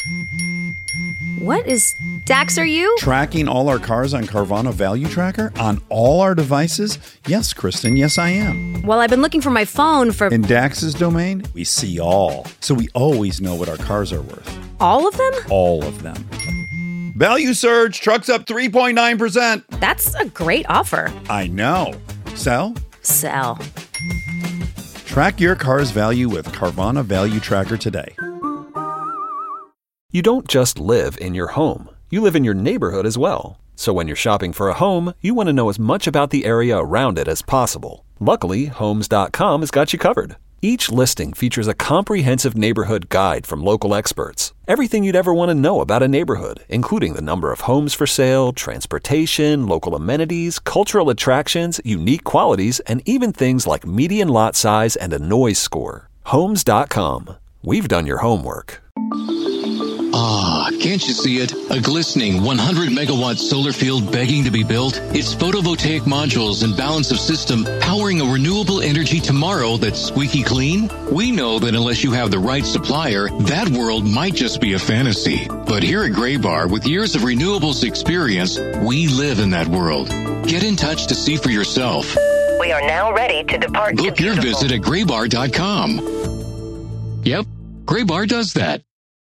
What is... Dax, are you? Tracking all our cars on Carvana Value Tracker on all our devices? Yes, Kristen, yes, I am. Well, I've been looking for my phone for... In Dax's domain, we see all. So we always know what our cars are worth. All of them? All of them. Value surge, trucks up 3.9%. That's a great offer. I know. Sell? Sell. Track your car's value with Carvana Value Tracker today. You don't just live in your home. You live in your neighborhood as well. So when you're shopping for a home, you want to know as much about the area around it as possible. Luckily, Homes.com has got you covered. Each listing features a comprehensive neighborhood guide from local experts. Everything you'd ever want to know about a neighborhood, including the number of homes for sale, transportation, local amenities, cultural attractions, unique qualities, and even things like median lot size and a noise score. Homes.com. We've done your homework. Ah, can't you see it? A glistening 100-megawatt solar field begging to be built? It's photovoltaic modules and balance of system powering a renewable energy tomorrow that's squeaky clean? We know that unless you have the right supplier, that world might just be a fantasy. But here at Graybar, with years of renewables experience, we live in that world. Get in touch to see for yourself. We are now ready to depart. Book your visit at graybar.com. Yep, Graybar does that.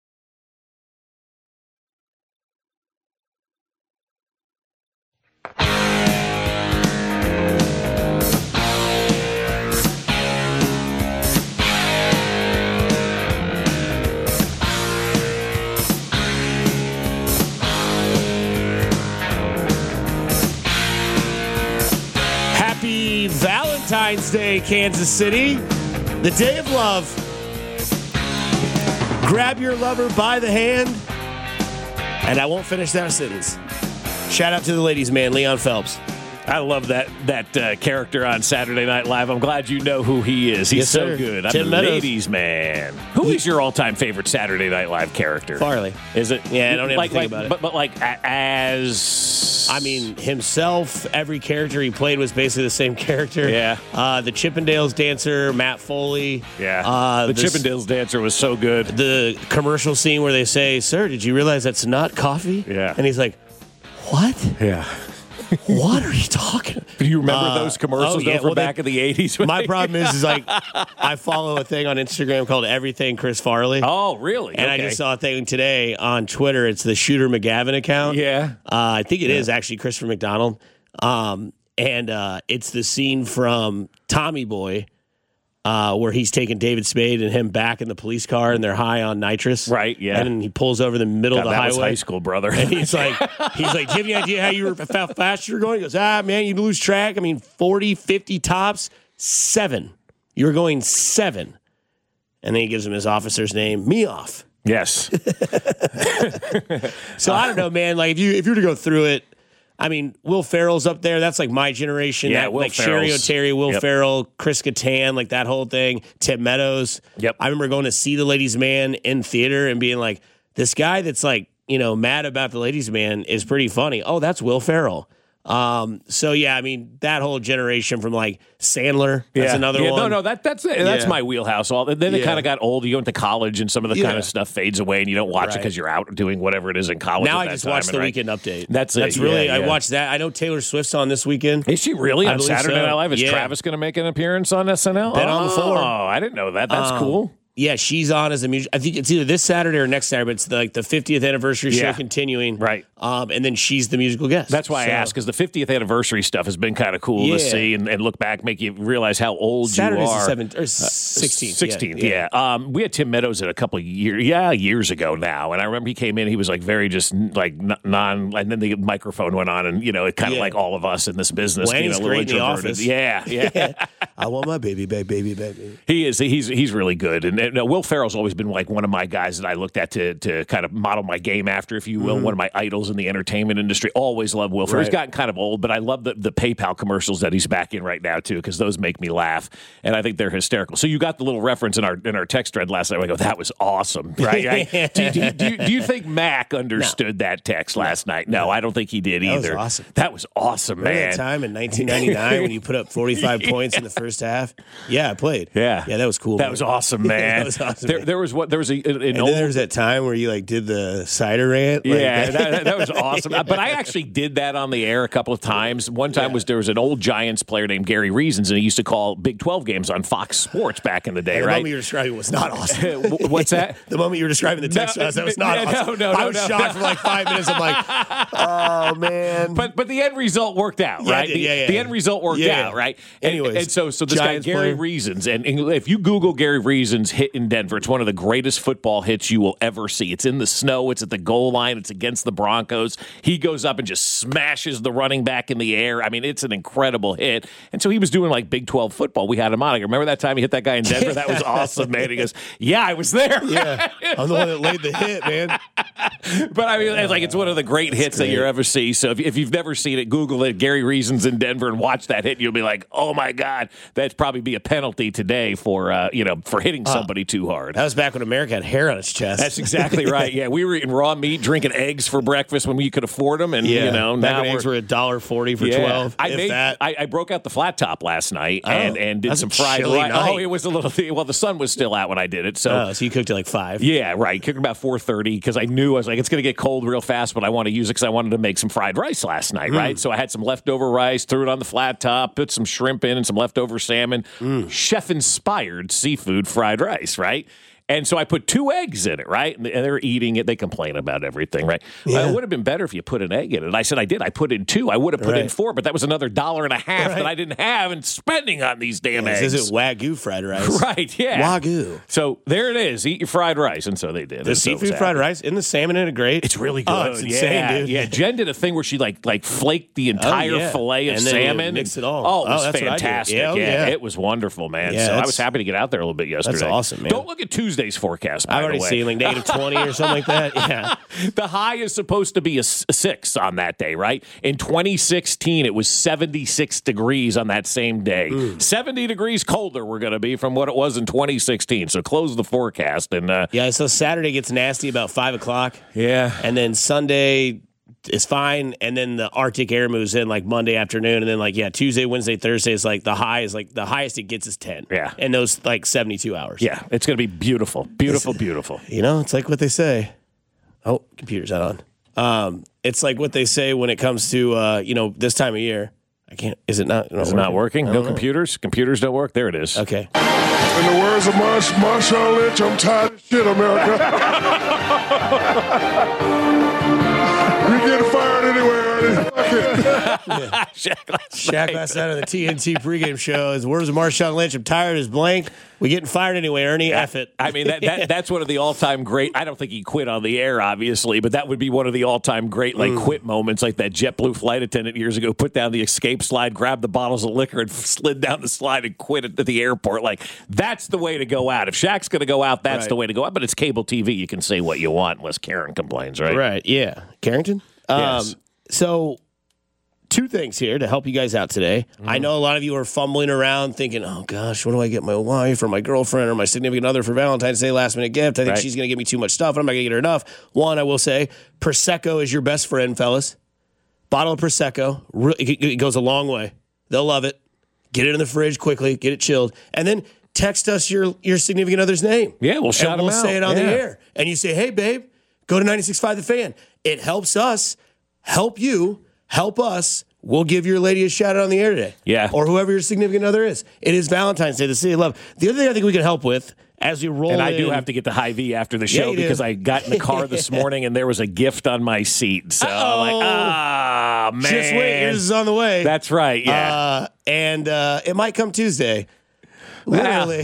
Happy Valentine's Day, Kansas City. The day of love. Grab your lover by the hand. And I won't finish that sentence. Shout out to the ladies' man, Leon Phelps. I love that character on Saturday Night Live. I'm glad you know who he is. He's Yes, so sir. good. I'm Tim the Meadows. ladies' man. Who is your all-time favorite Saturday Night Live character? Farley. Is it? Yeah, I don't even think about it. But as... I mean, himself, every character he played was basically the same character. Yeah. The Chippendales dancer, Matt Foley. Yeah. The Chippendales dancer was so good. The commercial scene where they say, "Sir, did you realize that's not coffee?" Yeah. And he's like, "What? Yeah. What are you talking about?" Do you remember those commercials back in the 80s? My problem is like, I follow a thing on Instagram called Everything Chris Farley. Oh, really? And I just saw a thing today on Twitter. It's the Shooter McGavin account. Yeah. I think it is actually Christopher McDonald. And it's the scene from Tommy Boy where he's taking David Spade and him back in the police car and they're high on nitrous. Right, yeah. And then he pulls over the middle of the that highway. was high school, brother. And he's like, do you have any idea how fast you were going? He goes, man, you lose track. I mean, 40, 50 tops, 7. You were going 7. And then he gives him his officer's name, Meoff. Yes. So I don't know, man. Like if you were to go through it, I mean, Will Ferrell's up there. That's like my generation. Yeah, that, Will like Sherry Ferrell's- O'Terry, Will Yep. Ferrell, Chris Kattan, like that whole thing. Tim Meadows. Yep. I remember going to see The Ladies' Man in theater and being like, this guy that's like, mad about The Ladies' Man is pretty funny. Oh, that's Will Ferrell. So yeah, I mean that whole generation from like Sandler. That's another one. No, that's my wheelhouse. Then it kind of got old. You go into college, and some of the kind of stuff fades away, and you don't watch it because you're out doing whatever it is in college. Now at I that just time, watched the right? Weekend Update. That's really. Yeah, I yeah. watched that. I know Taylor Swift's on this weekend. Is she really I on believe Saturday so. Night Live? Is Yeah. Travis going to make an appearance on SNL? Been on before. Oh, I didn't know that. That's cool. Yeah, she's on as a music. I think it's either this Saturday or next Saturday, but it's the 50th anniversary show Yeah. continuing. Right. And then she's the musical guest. That's why I asked, because the 50th anniversary stuff has been kind of cool to see and look back, make you realize how old Saturday's you are. the 7th or 16th. 16th, yeah. We had Tim Meadows at a couple of years ago now, and I remember he came in. He was like very just like non, and then the microphone went on, and it kind of like all of us in this business, Lanny's a little great in the introverted. office. Yeah. I want my baby. He is. He's really good, and Will Ferrell's always been like one of my guys that I looked at to kind of model my game after, if you will. One of my idols in the entertainment industry. Always loved Will Ferrell. He's gotten kind of old, but I love the PayPal commercials that he's back in right now too, because those make me laugh, and I think they're hysterical. So you got the little reference in our text thread last night. I go, that was awesome, right? do you think Mac understood that text last night? No, I don't think he did either. That was awesome. That was awesome, Remember man. that time in 1999 when you put up 45 points in the first half? Yeah, I played. Yeah. that was cool. That man. was awesome, man. man. That was awesome. There was an And old. then there was that time where you like did the cider rant. Like, Yeah, that was awesome. But I actually did that on the air a couple of times. One time there was an old Giants player named Gary Reasons, and he used to call Big 12 games on Fox Sports back in the day, the right? moment you were describing was not awesome. What's that? The moment you were describing the text to us, that was not awesome. I was shocked for like 5 minutes. I'm like, oh man. But the end result worked out, Yeah, right? it did. The end result worked out, right? Anyways, and so this Giants guy Gary player. Reasons, and if you Google Gary Reasons hit in Denver, it's one of the greatest football hits you will ever see. It's in the snow. It's at the goal line. It's against the Broncos. He goes up and just smashes the running back in the air. I mean, it's an incredible hit. And so he was doing like Big 12 football. We had him on. I remember that time he hit that guy in Denver? That was awesome, man. He goes, yeah, I was there. Yeah, I'm the one that laid the hit, man. But I mean, it's one of the great hits that you ever see. So if you've never seen it, Google it, Gary Reasons in Denver, and watch that hit. You'll be like, oh my God, that'd probably be a penalty today for hitting somebody too hard. That was back when America had hair on its chest. That's exactly right. Yeah, we were eating raw meat, drinking eggs for breakfast when we could afford them, and back now when eggs were $1.40 for 12. I broke out the flat top last night and did that's some a fried chilly rice. night. Oh, it was a little. Well, the sun was still out when I did it, so So you cooked at like 5. yeah, right. Cooked about 4:30 because I was like, it's going to get cold real fast, but I want to use it because I wanted to make some fried rice last night, right? So I had some leftover rice, threw it on the flat top, put some shrimp in and some leftover salmon, chef-inspired seafood fried rice, right? And so I put 2 eggs in it, right? And they're eating it. They complain about everything, right? It would have been better if you put an egg in it. And I said I did. I put in 2. I would have put in 4, but that was another $1.50 that I didn't have and spending on these damn eggs. This is Wagyu fried rice. Right, yeah. Wagyu. So there it is. Eat your fried rice. And so they did. The And so it was seafood fried happening. rice, isn't the salmon in it great? It's really good. Oh, it's insane, dude. Yeah, Jen did a thing where she like flaked the entire fillet of And then you salmon. mix it all. Oh, it was that's what I do. fantastic. Yeah, Yeah, yeah. it was wonderful, man. Yeah, so I that's- was happy to get out there a little bit yesterday. That's awesome, man. Don't look at Tuesday's forecast, by I've already the way. seen like negative 20 or something like that. Yeah. The high is supposed to be a 6 on that day, right? In 2016, it was 76 degrees on that same day. 70 degrees colder we're going to be from what it was in 2016. So close the forecast. And Yeah, so Saturday gets nasty about 5 o'clock. yeah. And then Sunday is fine. And then the Arctic air moves in like Monday afternoon. And then Tuesday, Wednesday, Thursday is like the high is like the highest it gets is 10. Yeah. And those like 72 hours. Yeah, it's going to be beautiful. Beautiful, beautiful. You know, it's like what they say. Oh, computer's not on. It's like what they say when it comes to, this time of year. I can't, is it not? Is it not working? No computers? Computers don't work? There it is. Okay. In the words of Marshawn Lynch, I'm tired of shit, America. We get fired anyway, Ernie. Fuck it. Shaq last night on the TNT pregame show is words of Marshawn Lynch. I'm tired as blank. We getting fired anyway, Ernie. F it. I mean, that's one of the all-time great. I don't think he quit on the air, obviously, but that would be one of the all-time great quit moments, like that JetBlue flight attendant years ago put down the escape slide, grabbed the bottles of liquor, and slid down the slide and quit at the airport. Like, that's the way to go out. If Shaq's going to go out, that's the way to go out. But it's cable TV. You can say what you want unless Karen complains, right? Right, yeah. Carrington? Yes. So, 2 things here to help you guys out today. I know a lot of you are fumbling around thinking, oh gosh, what do I get my wife or my girlfriend or my significant other for Valentine's Day last minute gift? I think she's going to give me too much stuff. I'm not going to get her enough. One, I will say, Prosecco is your best friend, fellas. Bottle of Prosecco. It goes a long way. They'll love it. Get it in the fridge quickly. Get it chilled. And then text us your significant other's name. Yeah, we'll shout and them we'll out. say it on the Yeah. air. And you say, hey, babe, go to 96.5 The Fan. It helps us, help you, help us. We'll give your lady a shout out on the air today. Yeah. Or whoever your significant other is. It is Valentine's Day, the city of love. The other thing I think we can help with as we roll And I in, do have to get the high V after the show you do. because I got in the car this morning and there was a gift on my seat. So I'm like, man. Just wait, yours is on the way. That's right, yeah. And it might come Tuesday. Literally.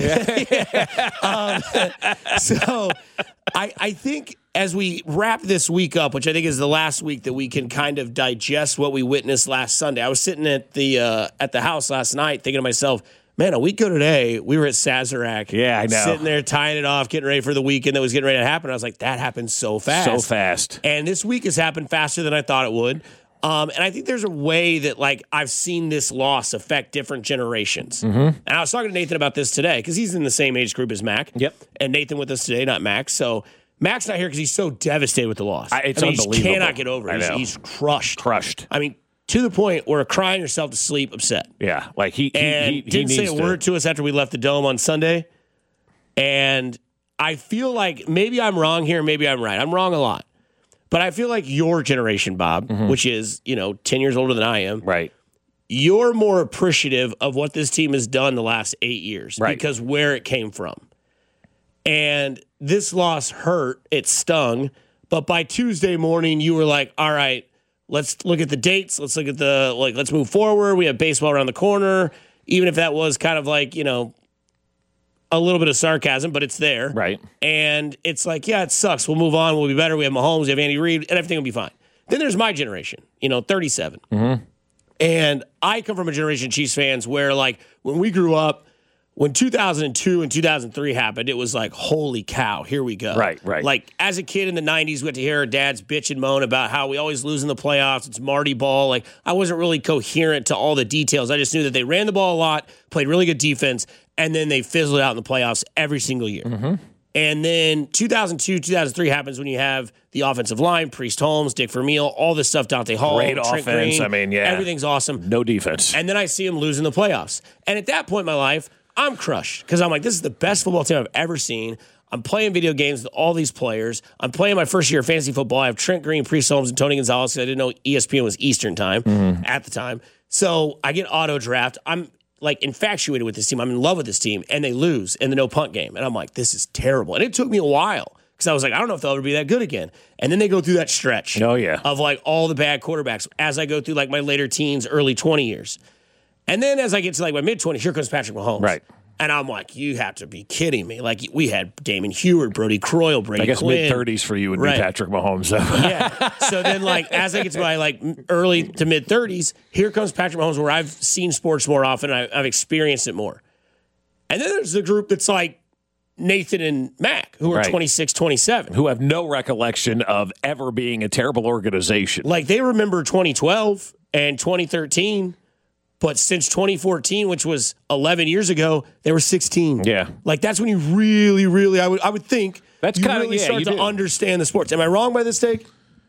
So I think as we wrap this week up, which I think is the last week that we can kind of digest what we witnessed last Sunday. I was sitting at the house last night thinking to myself, man, a week ago today, we were at Sazerac. Yeah, I know. Sitting there tying it off, getting ready for the weekend that was getting ready to happen. I was like, that happened so fast. So fast. And this week has happened faster than I thought it would. And I think there's a way that, like, I've seen this loss affect different generations. Mm-hmm. And I was talking to Nathan about this today because he's in the same age group as Mac. Yep. And Nathan with us today, not Max. So Mac's not here because he's so devastated with the loss. It's He unbelievable. just cannot get over it. I know. He's crushed. Crushed. I mean, to the point where crying yourself to sleep, upset. Yeah, like he And he didn't say needs a word to us after we left the Dome on Sunday. And I feel like maybe I'm wrong here, maybe I'm right. I'm wrong a lot. But I feel like your generation, Bob, which is, 10 years older than I am. Right. You're more appreciative of what this team has done the last 8 years because where it came from. And this loss hurt. It stung. But by Tuesday morning, you were like, all right, let's look at the dates. Let's look at let's move forward. We have baseball around the corner. Even if that was kind of like, a little bit of sarcasm, but it's there. Right. And it's like, yeah, it sucks. We'll move on. We'll be better. We have Mahomes. We have Andy Reid, and everything will be fine. Then there's my generation, 37. And I come from a generation of Chiefs fans where, like, when we grew up, when 2002 and 2003 happened, it was like, holy cow, here we go. Right. Like, as a kid in the 90s, we had to hear our dads bitch and moan about how we always lose in the playoffs. It's Marty Ball. Like, I wasn't really coherent to all the details. I just knew that they ran the ball a lot, played really good defense, and then they fizzled out in the playoffs every single year. And then 2002, 2003 happens when you have the offensive line, Priest Holmes, Dick Vermeil, all this stuff, Dante Hall, great Trent offense. Green, everything's awesome. No defense. And then I see him lose in the playoffs. And at that point in my life, I'm crushed because I'm like, this is the best football team I've ever seen. I'm playing video games with all these players. I'm playing my first year of fantasy football. I have Trent Green, Priest Holmes, and Tony Gonzalez because I didn't know ESPN was Eastern time at the time. So I get auto draft. I'm like infatuated with this team. I'm in love with this team, and they lose in the no punt game. And I'm like, this is terrible. And it took me a while because I was like, I don't know if they'll ever be that good again. And then they go through that stretch of like all the bad quarterbacks as I go through like my later teens, early 20 years. And then as I get to like my mid-20s, here comes Patrick Mahomes. Right. And I'm like, you have to be kidding me. Like, we had Damon Heward, Brody Croyle, Brady I guess Quinn. mid-30s for you would be Patrick Mahomes. Yeah. So then, like, as I get to my, like, early to mid-30s, here comes Patrick Mahomes where I've seen sports more often and I've experienced it more. And then there's the group that's like Nathan and Mac, who are 26, 27. Who have no recollection of ever being a terrible organization. Like, they remember 2012 and 2013. But since 2014, which was 11 years ago, they were 16. Yeah. Like, that's when you really, I would think that's you kind really of, start to understand the sports. Am I wrong by this take?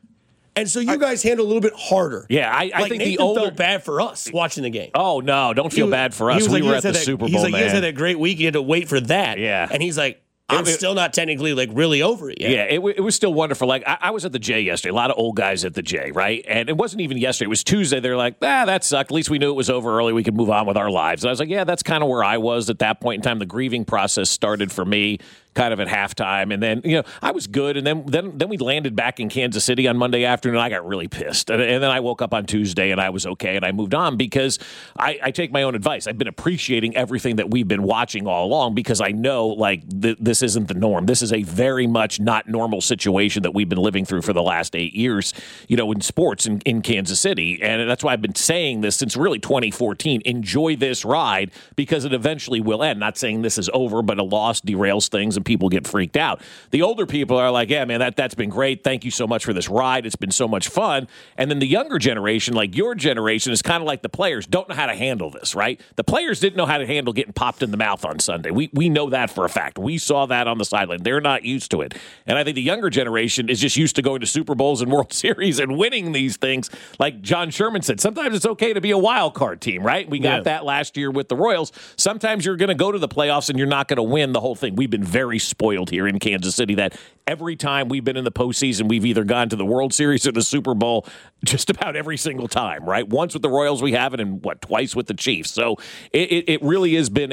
And so you guys handle a little bit harder. Yeah, I like think Nathan the older felt bad for us watching the game. Oh, no, don't feel bad for us. We were at the Super Bowl, He's like, man. you guys had that great week. You had to wait for that. Yeah. And he's like, I'm still not technically like really over it yet. Yeah, it was still wonderful. Like I was at the J yesterday. A lot of old guys at the J, right? And it wasn't even yesterday. It was Tuesday. They're like, that sucked. At least we knew it was over early. We could move on with our lives. And I was like, yeah, that's kind of where I was at that point in time. The grieving process started for me kind of at halftime. And then, I was good. And then we landed back in Kansas City on Monday afternoon. I got really pissed. And then I woke up on Tuesday and I was okay. And I moved on because I take my own advice. I've been appreciating everything that we've been watching all along because I know like this isn't the norm. This is a very much not normal situation that we've been living through for the last 8 years, in sports in Kansas City. And that's why I've been saying this since really 2014. Enjoy this ride because it eventually will end. Not saying this is over, but a loss derails things and people get freaked out. The older people are like, yeah, man, that's been great. Thank you so much for this ride. It's been so much fun. And then the younger generation, like your generation, is kind of like the players, don't know how to handle this, right? The players didn't know how to handle getting popped in the mouth on Sunday. We know that for a fact. We saw that on the sideline. They're not used to it. And I think the younger generation is just used to going to Super Bowls and World Series and winning these things. Like John Sherman said, sometimes it's okay to be a wild card team, right? We got that last year with the Royals. Sometimes you're going to go to the playoffs and you're not going to win the whole thing. We've been very spoiled here in Kansas City that every time we've been in the postseason, we've either gone to the World Series or the Super Bowl just about every single time, right? Once with the Royals, we have it, and twice with the Chiefs. So it really has been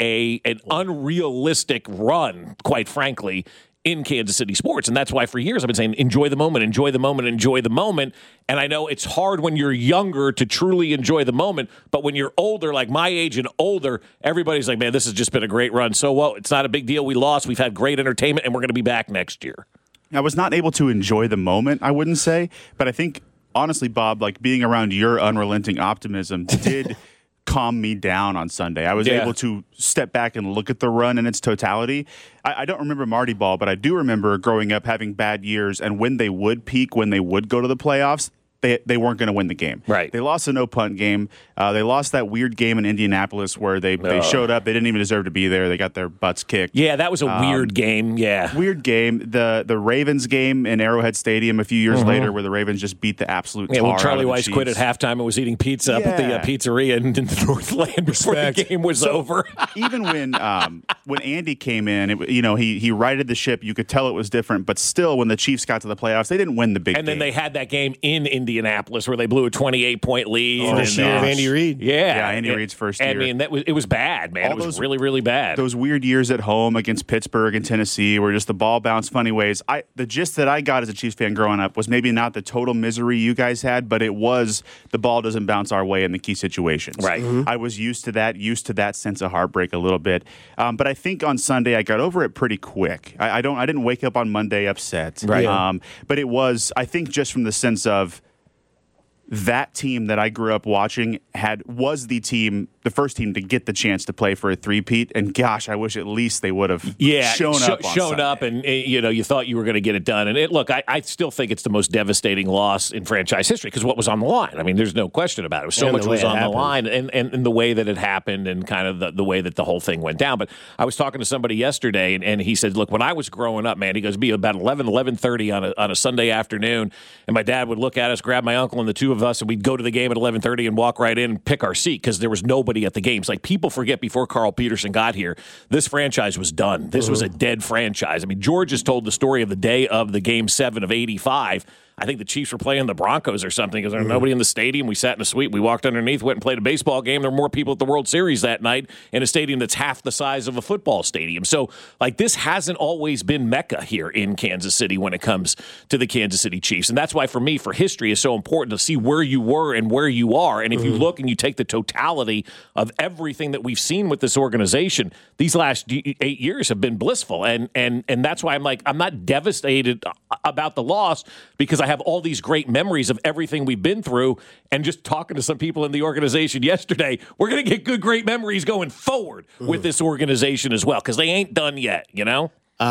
an unrealistic run, quite frankly, in Kansas City sports. And that's why for years I've been saying, enjoy the moment, enjoy the moment, enjoy the moment. And I know it's hard when you're younger to truly enjoy the moment, but when you're older, like my age and older, everybody's like, man, this has just been a great run. So what? It's not a big deal. We lost. We've had great entertainment, and we're going to be back next year. I was not able to enjoy the moment, I wouldn't say, but I think, honestly, Bob, like being around your unrelenting optimism did calm me down on Sunday. I was able to step back and look at the run in its totality. I don't remember Marty Ball, but I do remember growing up having bad years, and when they would peak, when they would go to the playoffs, they weren't going to win the game. Right. They lost the no punt game. They lost that weird game in Indianapolis where they showed up. They didn't even deserve to be there. They got their butts kicked. Yeah, that was a weird game. Yeah. Weird game. The Ravens game in Arrowhead Stadium a few years later where the Ravens just beat the absolute tar when Charlie out of Weiss the quit at Chiefs. halftime and was eating pizza up at the pizzeria in the Northland before the game was over. Even when Andy came in, he righted the ship. You could tell it was different, but still, when the Chiefs got to the playoffs, they didn't win the big game. And then they had that game in Indianapolis where they blew a 28-point lead. First year of Andy Reid. Yeah, Andy Reid's first year. I mean, it was bad, man. It was really, really bad. Those weird years at home against Pittsburgh and Tennessee where just the ball bounced funny ways. The gist that I got as a Chiefs fan growing up was maybe not the total misery you guys had, but it was the ball doesn't bounce our way in the key situations. Right. I was used to that sense of heartbreak a little bit. But I think on Sunday I got over it pretty quick. I didn't wake up on Monday upset. Right. But it was, I think, just from the sense of that team that I grew up watching was the first team to get the chance to play for a three-peat, and gosh, I wish at least they would have shown up and you thought you were going to get it done. And I still think it's the most devastating loss in franchise history because what was on the line? I mean, there's no question about it. So much was on the line, and the way that it happened, and kind of the way that the whole thing went down. But I was talking to somebody yesterday, and he said, "Look, when I was growing up, man," he goes, "it'd be about 11:30 on a Sunday afternoon, and my dad would look at us, grab my uncle and the two of us, and we'd go to the game at 11:30 and walk right in and pick our seat because there was nobody at the games." Like, people forget before Carl Peterson got here, this franchise was done. This was a dead franchise. I mean, George has told the story of the day of the Game 7 of '85. I think the Chiefs were playing the Broncos or something because there was nobody in the stadium. We sat in a suite. We walked underneath, went and played a baseball game. There were more people at the World Series that night in a stadium that's half the size of a football stadium. So, this hasn't always been Mecca here in Kansas City when it comes to the Kansas City Chiefs. And that's why, for me, for history, is so important to see where you were and where you are. And if you look and you take the totality of everything that we've seen with this organization, these last 8 years have been blissful. And that's why I'm not devastated about the loss because I have all these great memories of everything we've been through. And just talking to some people in the organization yesterday, we're going to get great memories going forward with this organization as well because they ain't done yet, No,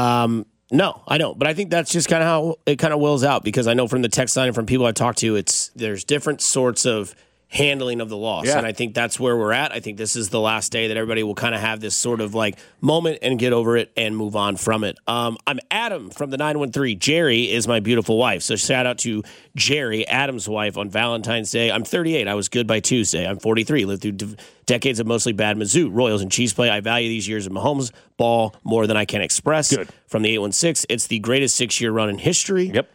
I don't. But I think that's just kind of how it kind of wills out because I know from the text line and from people I talk to, there's different sorts of handling of the loss. Yeah. And I think that's where we're at. I think this is the last day that everybody will kind of have this sort of moment and get over it and move on from it. I'm Adam from the 913. Jerry is my beautiful wife. So shout out to Jerry, Adam's wife, on Valentine's Day. I'm 38. I was good by Tuesday. I'm 43. Lived through decades of mostly bad Mizzou, Royals, and Chiefs play. I value these years of Mahomes ball more than I can express. Good. From the 816, it's the greatest 6-year run in history. Yep.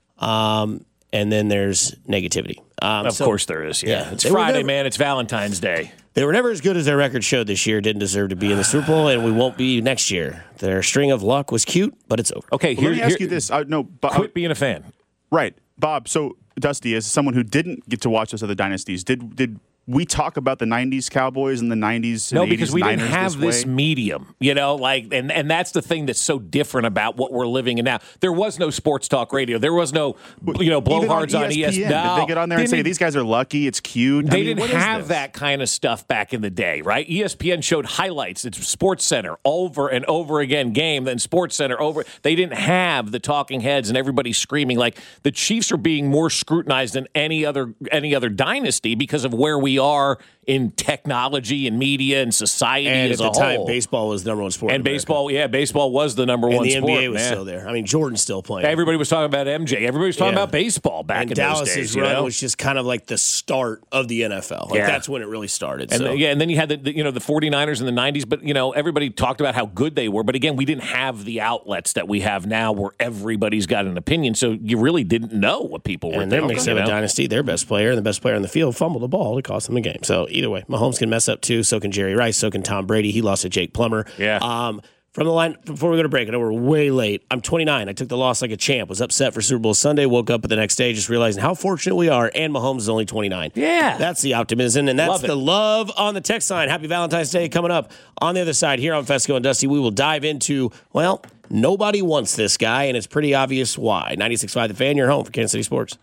And then there's negativity. Of course there is, yeah. It's Friday, man. It's Valentine's Day. They were never as good as their record showed this year. Didn't deserve to be in the Super Bowl, and we won't be next year. Their string of luck was cute, but it's over. Okay, let me ask you this. Quit being a fan. Right. Bob, so Dusty, as someone who didn't get to watch those other dynasties, did we talk about the 90s Cowboys and the 90s and No, 80s because we didn't Niners have this medium, and that's the thing that's so different about what we're living in now. There was no sports talk radio. There was no, blowhards on ESPN. No, did they get on there and say, these guys are lucky, it's cute? They didn't have that kind of stuff back in the day, right? ESPN showed highlights. It's Sports Center over and over again, game, then Sports Center over. They didn't have the talking heads and everybody screaming. Like, the Chiefs are being more scrutinized than any other dynasty because of where we are in technology and media and society and as a whole. At the time, baseball was the number one sport. And baseball was the number one sport. And the NBA was still there. I mean, Jordan's still playing. Everybody was talking about MJ. Everybody was talking about baseball back in Dallas's those days. run was just kind of like the start of the NFL. That's when it really started. And and then you had the 49ers in the 90s, but everybody talked about how good they were. But again, we didn't have the outlets that we have now where everybody's got an opinion. So you really didn't know what people were thinking. And then Minnesota Dynasty, their best player and the best player on the field fumbled the ball to cost them the game. So either way, Mahomes can mess up too. So can Jerry Rice. So can Tom Brady. He lost to Jake Plummer. Yeah. From the line, before we go to break, I know we're way late. I'm 29. I took the loss like a champ. Was upset for Super Bowl Sunday. Woke up the next day just realizing how fortunate we are. And Mahomes is only 29. Yeah. That's the optimism. And that's the love on the text line. Happy Valentine's Day coming up. On the other side here on Fesco and Dusty, we will dive into, nobody wants this guy, and it's pretty obvious why. 96.5 The Fan, your home for Kansas City Sports.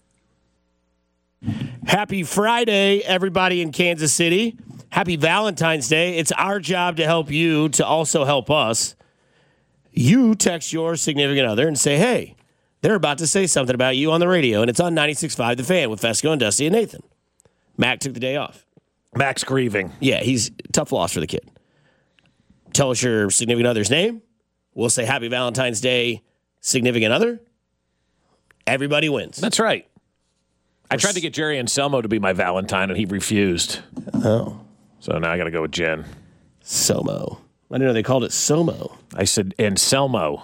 Happy Friday, everybody in Kansas City. Happy Valentine's Day. It's our job to help you to also help us. You text your significant other and say, hey, they're about to say something about you on the radio, and it's on 96.5 The Fan with Fesco and Dusty and Nathan. Mac took the day off. Mac's grieving. Yeah, he's tough loss for the kid. Tell us your significant other's name. We'll say Happy Valentine's Day, significant other. Everybody wins. That's right. I tried to get Jerry Anselmo to be my Valentine, and he refused. Oh. So now I got to go with Jen. Somo. I didn't know they called it Somo. I said Anselmo.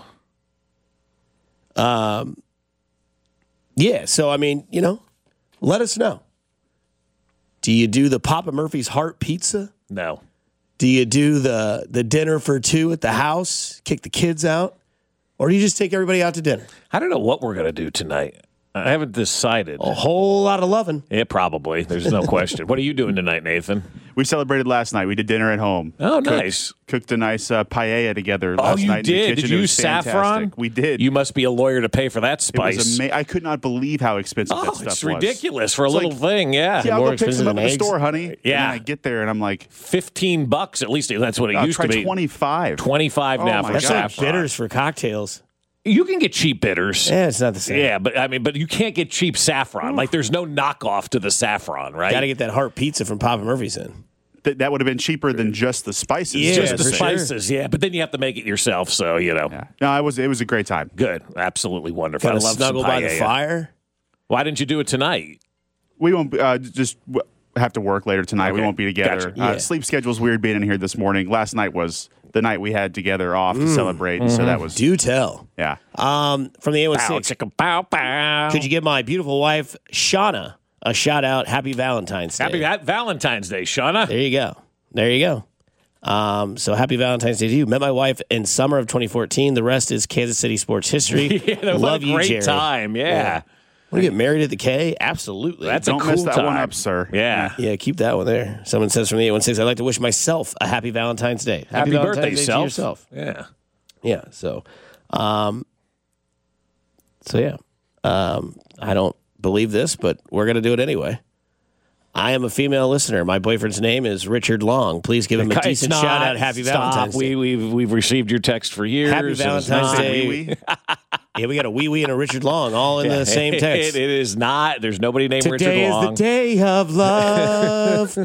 Yeah, so, I mean, let us know. Do you do the Papa Murphy's Heart Pizza? No. Do you do the dinner for two at the house, kick the kids out? Or do you just take everybody out to dinner? I don't know what we're going to do tonight. I haven't decided. A whole lot of loving. Yeah, probably. There's no question. What are you doing tonight, Nathan? We celebrated last night. We did dinner at home. Oh, nice. Cooked a nice paella together last night. Oh, you did? In the kitchen. Did you use saffron? We did. You must be a lawyer to pay for that spice. It was I could not believe how expensive that stuff was. It's ridiculous for a little thing, yeah. Yeah, I'll More go pick some up expensive at the than store, honey. Yeah. And then I get there and I'm like, $15 at least. That's what it used to be. 25. 25 now for That's saffron. like bitters for cocktails. You can get cheap bitters. Yeah, it's not the same. Yeah, but you can't get cheap saffron. Like there's no knockoff to the saffron, right? Got to get that heart pizza from Papa Murphy's in. That would have been cheaper than just the spices. Yeah, Just the for spices, yeah. But then you have to make it yourself, so Yeah. No, it was a great time. Good, absolutely wonderful. Got to I love snuggle some by the paella. fire. Why didn't you do it tonight? We won't just have to work later tonight. We Okay. won't be together. Gotcha. Yeah. Sleep schedule's weird being in here this morning. Last night was the night we had together off to celebrate, so that was Do tell. yeah. From the Pow, 816, chicka, pow, pow. could you give my beautiful wife, Shauna, a shout out? Happy Valentine's Day. Happy Valentine's Day, Shauna. There you go. There you go. So happy Valentine's Day to you. Met my wife in summer of 2014. The rest is Kansas City sports history. Yeah, that was Love a you, great Jerry. time. Yeah. Want to get married at the K? Absolutely. That's Don't a cool mess that time. one up, sir. Yeah. Yeah, keep that one there. Someone says from the 816, I'd like to wish myself a happy Valentine's Day. Happy Valentine's birthday, Day to self. yourself. Yeah. Yeah. So I don't believe this, but we're going to do it anyway. I am a female listener. My boyfriend's name is Richard Long. Please give him a It's decent not- shout out. Happy stop. Valentine's Day. We've received your text for years. Happy It's Valentine's not- Day. Wee-wee. Yeah, we got a wee and a Richard Long all in the same text. It is not. There's nobody named Today Richard is Long. the day of love.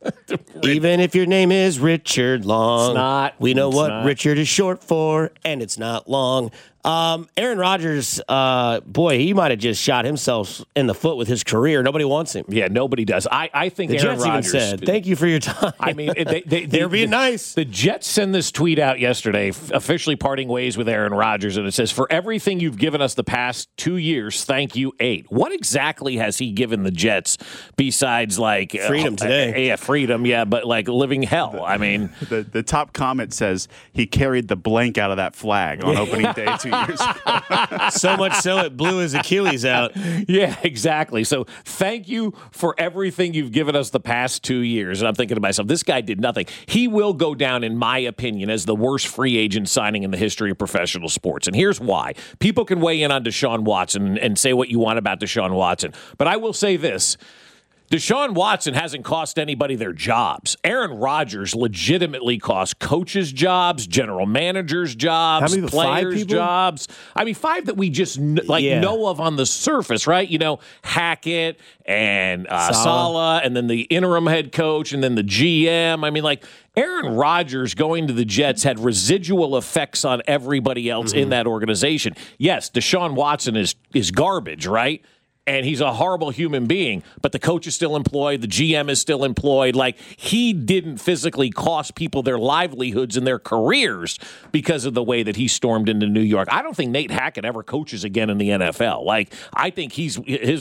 Even if your name is Richard Long. It's not. We know It's what not. Richard is short for, and it's not long. Aaron Rodgers, boy, he might have just shot himself in the foot with his career. Nobody wants him. Yeah, nobody does. I think The Aaron Jets even Rodgers said, thank you for your time. I mean, they're being nice. The Jets send this tweet out yesterday, officially parting ways with Aaron Rodgers, and it says, "For everything you've given us the past 2 years, thank you, 8." What exactly has he given the Jets besides like Freedom today? Yeah, freedom. Yeah, but like living hell. I mean, The top comment says he carried the blank out of that flag on opening day 2 years ago. So much so it blew his Achilles out. yeah, exactly. So thank you for everything you've given us the past 2 years. And I'm thinking to myself, this guy did nothing. He will go down, in my opinion, as the worst free agent signing in the history of professional sports. And here's why. People can weigh in on Deshaun Watson and say what you want about Deshaun Watson. But I will say this. Deshaun Watson hasn't cost anybody their jobs. Aaron Rodgers legitimately cost coaches' jobs, general managers' jobs, How many, 5 players' people? jobs. I mean, 5 that we just Yeah. know of on the surface, right? You know, Hackett and Saleh. Saleh, and then the interim head coach, and then the GM. I mean, like, Aaron Rodgers going to the Jets had residual effects on everybody else in that organization. Yes, Deshaun Watson is garbage, right? And he's a horrible human being, but the coach is still employed. The GM is still employed. Like, he didn't physically cost people their livelihoods and their careers because of the way that he stormed into New York. I don't think Nate Hackett ever coaches again in the NFL. Like, I think he's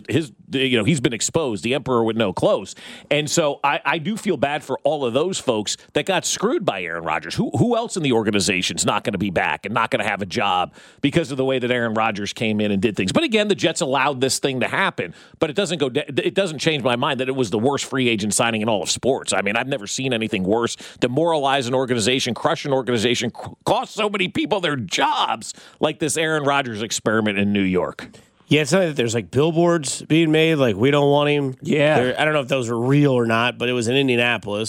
been exposed. The emperor with no clothes. And so I do feel bad for all of those folks that got screwed by Aaron Rodgers. Who else in the organization is not going to be back and not going to have a job because of the way that Aaron Rodgers came in and did things? But again, the Jets allowed this thing to happen, but it doesn't change my mind that it was the worst free agent signing in all of sports. I mean, I've never seen anything worse. Demoralize an organization, crush an organization, cost so many people their jobs like this Aaron Rodgers experiment in New York. Yeah, it's not that there's like billboards being made, like we don't want him. Yeah. I don't know if those are real or not, but it was in Indianapolis.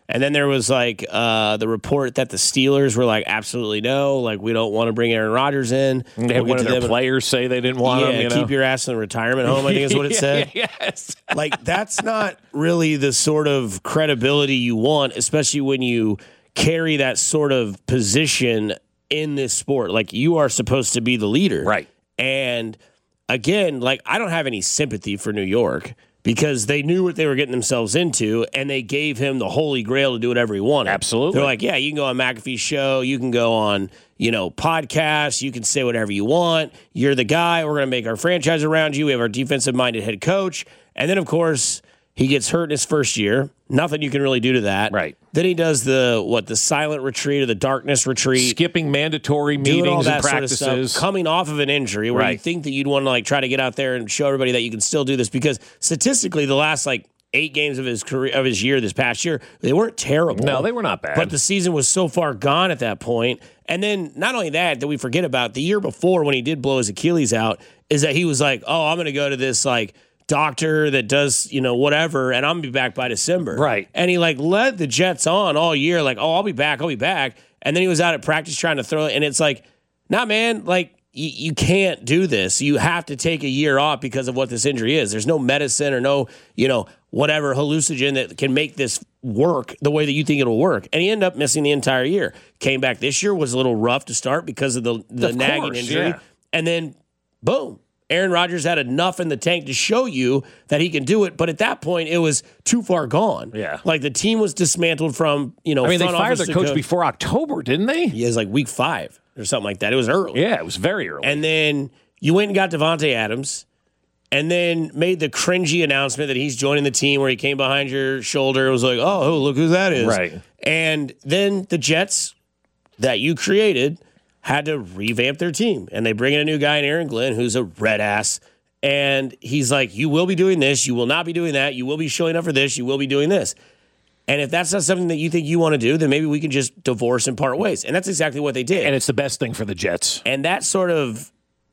And then there was like the report that the Steelers were like, absolutely no, like we don't want to bring Aaron Rodgers in. They had one of their players say they didn't want him. You know? Keep your ass in the retirement home, I think is what it said. Yes. Like, that's not really the sort of credibility you want, especially when you carry that sort of position in this sport. Like, you are supposed to be the leader. Right. And again, like, I don't have any sympathy for New York because they knew what they were getting themselves into, and they gave him the holy grail to do whatever he wanted. Absolutely. They're like, yeah, you can go on McAfee's show, you can go on, podcasts, you can say whatever you want. You're the guy. We're going to make our franchise around you. We have our defensive-minded head coach. And then, of course, he gets hurt in his first year. Nothing you can really do to that. Right. Then he does the silent retreat or the darkness retreat. Skipping mandatory meetings and practices. Sort of stuff, coming off of an injury where you think that you'd want to like try to get out there and show everybody that you can still do this, because statistically the last like 8 games of his career, of his year this past year, they weren't terrible. No, they were not bad. But the season was so far gone at that point. And then not only that we forget about the year before when he did blow his Achilles out, is that he was like, oh, I'm going to go to this like doctor that does, whatever, and I'm going to be back by December. Right. And he like led the Jets on all year, like, oh, I'll be back. And then he was out at practice trying to throw it. And it's like, nah, man, like, you can't do this. You have to take a year off because of what this injury is. There's no medicine or no, whatever hallucinogen that can make this work the way that you think it'll work. And he ended up missing the entire year. Came back this year, was a little rough to start because of the nagging injury. Yeah. And then, boom, Aaron Rodgers had enough in the tank to show you that he can do it. But at that point, it was too far gone. Yeah. Like the team was dismantled from, I mean, they fired their coach before October, didn't they? Yeah, it was like week 5 or something like that. It was early. Yeah, it was very early. And then you went and got Devontae Adams and then made the cringy announcement that he's joining the team where he came behind your shoulder. It was like, oh, look who that is. Right. And then the Jets that you created had to revamp their team. And they bring in a new guy in Aaron Glenn, who's a red ass. And he's like, you will be doing this. You will not be doing that. You will be showing up for this. You will be doing this. And if that's not something that you think you want to do, then maybe we can just divorce and part ways. And that's exactly what they did. And it's the best thing for the Jets. And that sort of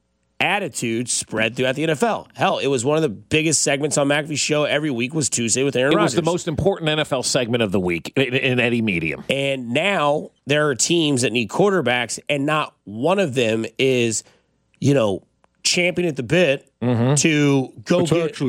attitude spread throughout the NFL. Hell, it was one of the biggest segments on McAfee's show every week was Tuesday with Aaron Rodgers. It was the most important NFL segment of the week in any medium. And now there are teams that need quarterbacks, and not one of them is, champing at the bit to go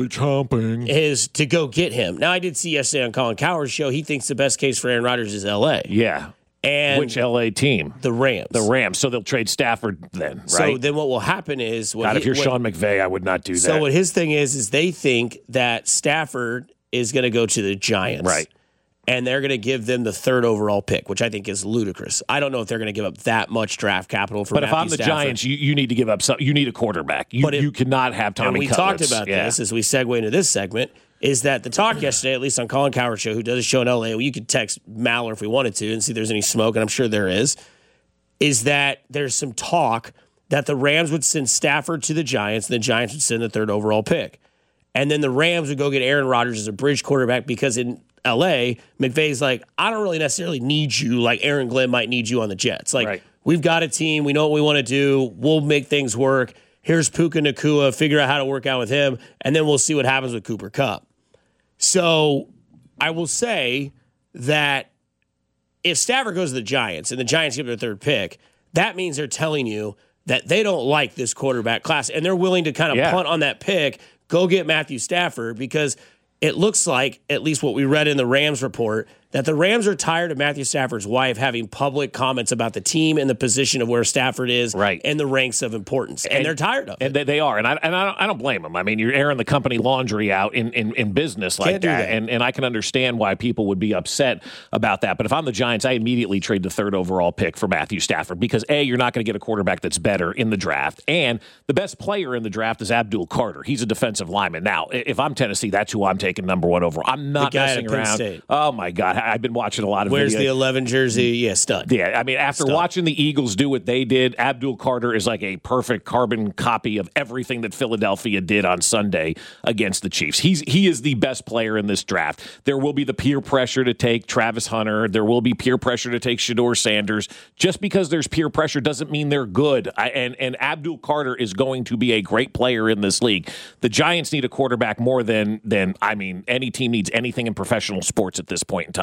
to go get him. Now, I did see yesterday on Colin Cowherd's show, he thinks the best case for Aaron Rodgers is L.A. Yeah. And which L.A. team? The Rams. The Rams. So they'll trade Stafford then, right? So then what will happen is... if you're Sean McVay, I would not do that. So what his thing is they think that Stafford is going to go to the Giants. Right. And they're going to give them the 3rd overall pick, which I think is ludicrous. I don't know if they're going to give up that much draft capital for Matthew Stafford. But if I'm the Giants, you need to give up some. You need a quarterback. You cannot have Tommy Cutlets. And we talked about this as we segue into this segment, is that the talk yesterday, at least on Colin Cowherd's show, who does a show in L.A., you could text Maller if we wanted to and see if there's any smoke, and I'm sure there is that there's some talk that the Rams would send Stafford to the Giants, and the Giants would send the 3rd overall pick. And then the Rams would go get Aaron Rodgers as a bridge quarterback because in L.A., McVay's like, I don't really necessarily need you like Aaron Glenn might need you on the Jets. Like, We've got a team. We know what we want to do. We'll make things work. Here's Puka Nacua. Figure out how to work out with him, and then we'll see what happens with Cooper Kupp. So I will say that if Stafford goes to the Giants and the Giants give their 3rd pick, that means they're telling you that they don't like this quarterback class, and they're willing to kind of punt on that pick, go get Matthew Stafford, because it looks like, at least what we read in the Rams report, that the Rams are tired of Matthew Stafford's wife having public comments about the team and the position of where Stafford is in the ranks of importance. And they're tired of it. And they are. And I don't blame them. I mean, you're airing the company laundry out in business like that. And I can understand why people would be upset about that. But if I'm the Giants, I immediately trade the 3rd overall pick for Matthew Stafford because, A, you're not going to get a quarterback that's better in the draft. And the best player in the draft is Abdul Carter. He's a defensive lineman. Now, if I'm Tennessee, that's who I'm taking number 1 overall. I'm not messing around. State. Oh, my God. I've been watching a lot of Where's videos. the 11 jersey? Yeah, stud. Yeah, I mean, after watching the Eagles do what they did, Abdul Carter is like a perfect carbon copy of everything that Philadelphia did on Sunday against the Chiefs. He is the best player in this draft. There will be the peer pressure to take Travis Hunter. There will be peer pressure to take Shedeur Sanders. Just because there's peer pressure doesn't mean they're good. And Abdul Carter is going to be a great player in this league. The Giants need a quarterback more than I mean, any team needs anything in professional sports at this point in time.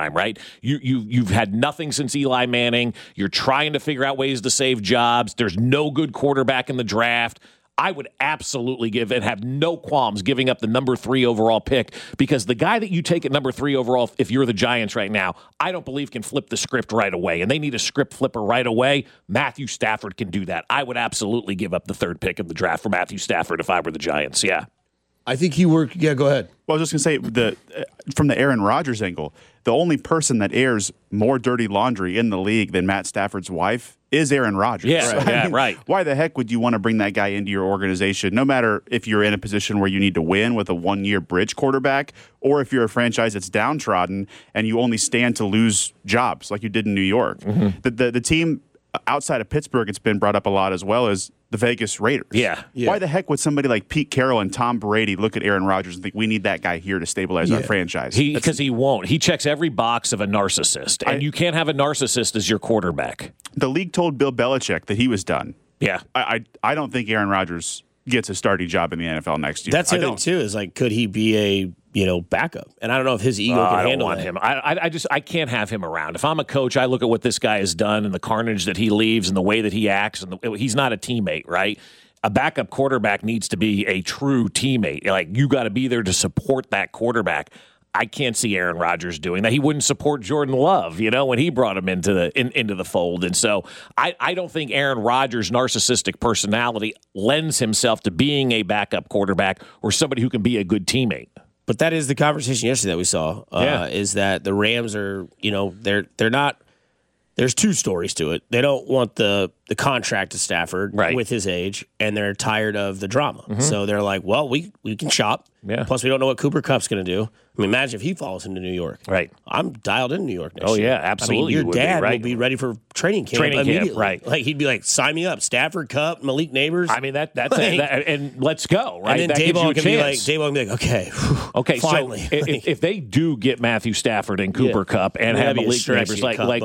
time, right? You've had nothing since Eli Manning. You're trying to figure out ways to save jobs. There's no good quarterback in the draft. I would absolutely give and have no qualms giving up the number 3 overall pick, because the guy that you take at number 3 overall, if you're the Giants right now, I don't believe can flip the script right away, and they need a script flipper right away. Matthew Stafford can do that. I would absolutely give up the 3rd pick of the draft for Matthew Stafford if I were the Giants. Yeah. I think he worked. Yeah, go ahead. Well, I was just going to say, from the Aaron Rodgers angle, the only person that airs more dirty laundry in the league than Matt Stafford's wife is Aaron Rodgers. Yeah, right. Why the heck would you want to bring that guy into your organization, no matter if you're in a position where you need to win with a 1-year bridge quarterback, or if you're a franchise that's downtrodden and you only stand to lose jobs like you did in New York? Mm-hmm. The team outside of Pittsburgh, it's been brought up a lot as well, as the Vegas Raiders. Yeah. Why the heck would somebody like Pete Carroll and Tom Brady look at Aaron Rodgers and think we need that guy here to stabilize our franchise? Because he won't. He checks every box of a narcissist, and you can't have a narcissist as your quarterback. The league told Bill Belichick that he was done. Yeah. I don't think Aaron Rodgers gets a starting job in the NFL next year. That's the thing, too, is like, could he be a backup? And I don't know if his ego can handle I don't want him. I can't have him around. If I'm a coach, I look at what this guy has done and the carnage that he leaves and the way that he acts, and he's not a teammate, right? A backup quarterback needs to be a true teammate. Like, you got to be there to support that quarterback. I can't see Aaron Rodgers doing that. He wouldn't support Jordan Love, when he brought him into the fold. And so I don't think Aaron Rodgers' narcissistic personality lends himself to being a backup quarterback or somebody who can be a good teammate. But that is the conversation yesterday that we saw, is that the Rams are, they're not, there's 2 stories to it. They don't want the contract to Stafford with his age, and they're tired of the drama. Mm-hmm. So they're like, well, we can shop. Yeah. Plus, we don't know what Cooper Kupp's going to do. I mean, imagine if he follows him to New York. Right. I'm dialed in New York next year. Oh, yeah, absolutely. I mean, your dad will be ready for training camp immediately. Right. Like, he'd be like, sign me up. Stafford, Kupp, Malik Neighbors. I mean, that's like, and let's go, right? And then Daboll can be like, okay, finally. So if they do get Matthew Stafford and Cooper Kupp and have Malik Neighbors,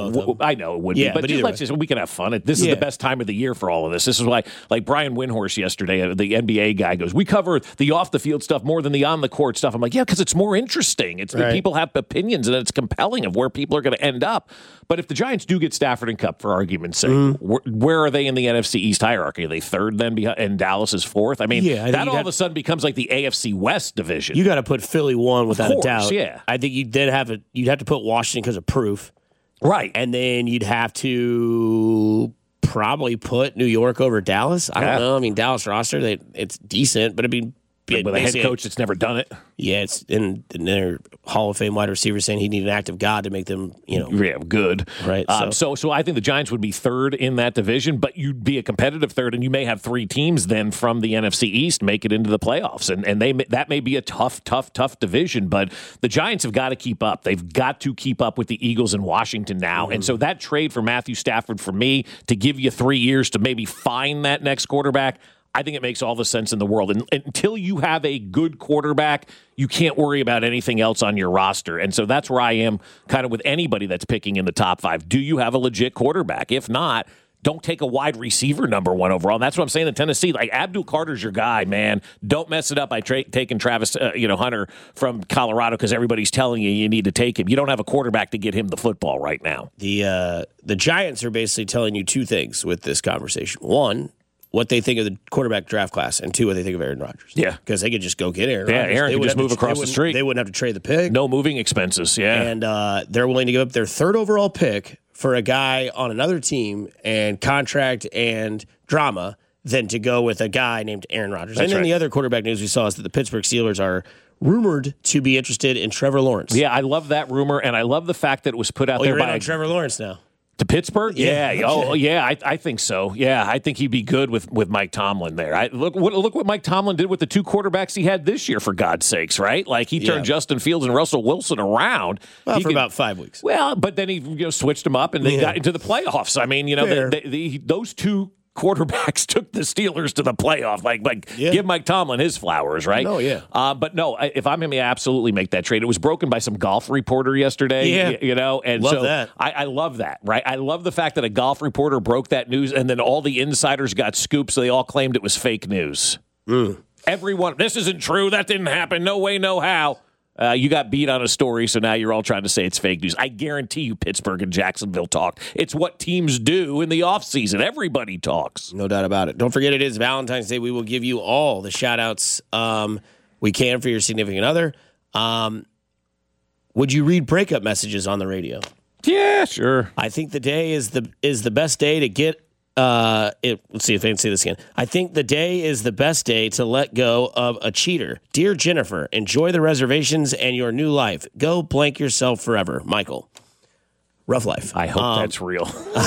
I know it would be, but we can have fun. This is the best time of the year for all of this. This is why, like Brian Windhorst yesterday, the NBA guy goes, we cover the off-the-field stuff more than the on-the-court stuff. I'm like, yeah, because it's more interesting. It's people have opinions, and it's compelling of where people are going to end up. But if the Giants do get Stafford and Kupp, for argument's sake, where are they in the NFC East hierarchy? Are they 3rd then, and Dallas is 4th? I mean, that all of a sudden becomes like the AFC West division. You got to put Philly 1 without a doubt. Yeah. I think you'd have to put Washington because of proof. Right. And then you'd have to probably put New York over Dallas. I don't know. I mean, Dallas roster, it's decent, but with a head coach that's never done it. Yeah, it's in their Hall of Fame wide receivers saying he needed an act of God to make them, good. Right. So I think the Giants would be 3rd in that division, but you'd be a competitive 3rd, and you may have 3 teams then from the NFC East make it into the playoffs, and that may be a tough division. But the Giants have got to keep up. They've got to keep up with the Eagles in Washington now, and so that trade for Matthew Stafford for me to give you 3 years to maybe find that next quarterback, I think it makes all the sense in the world. And until you have a good quarterback, you can't worry about anything else on your roster. And so that's where I am kind of with anybody that's picking in the top 5. Do you have a legit quarterback? If not, don't take a wide receiver number 1 overall. And that's what I'm saying in Tennessee. Like, Abdul Carter's your guy, man. Don't mess it up by taking Travis Hunter from Colorado because everybody's telling you need to take him. You don't have a quarterback to get him the football right now. The Giants are basically telling you 2 things with this conversation. 1, what they think of the quarterback draft class, and 2, what they think of Aaron Rodgers. Yeah. Because they could just go get Aaron Rodgers. Yeah, Aaron could just move across the street. They wouldn't have to trade the pick. No moving expenses, yeah. And they're willing to give up their 3rd overall pick for a guy on another team and contract and drama than to go with a guy named Aaron Rodgers. That's and then right. the other quarterback news we saw is that the Pittsburgh Steelers are rumored to be interested in Trevor Lawrence. Yeah, I love that rumor, and I love the fact that it was put out there you're by in on Trevor Lawrence now. To Pittsburgh? Yeah. Okay. Oh, yeah, I think so. Yeah, I think he'd be good with Mike Tomlin there. Look what Mike Tomlin did with the 2 quarterbacks he had this year, for God's sakes, right? Like, he turned Justin Fields and Russell Wilson around. Well, for about 5 weeks. Well, but then he switched them up, and they got into the playoffs. I mean, those 2 quarterbacks took the Steelers to the playoff. Give Mike Tomlin his flowers, right? Oh, yeah. But no, if I'm him, I absolutely make that trade. It was broken by some golf reporter yesterday, and love so that. I love that, right? I love the fact that a golf reporter broke that news, and then all the insiders got scooped, so they all claimed it was fake news. Everyone, this isn't true. That didn't happen. No way, no how. You got beat on a story, so now you're all trying to say it's fake news. I guarantee you Pittsburgh and Jacksonville talked. It's what teams do in the offseason. Everybody talks. No doubt about it. Don't forget it is Valentine's Day. We will give you all the shout-outs we can for your significant other. Would you read breakup messages on the radio? Yeah, sure. I think the day is the best day to get let's see if I can say this again. I think the day is the best day to let go of a cheater. Dear Jennifer, enjoy the reservations and your new life. Go blank yourself forever. Michael. Rough life. I hope that's real.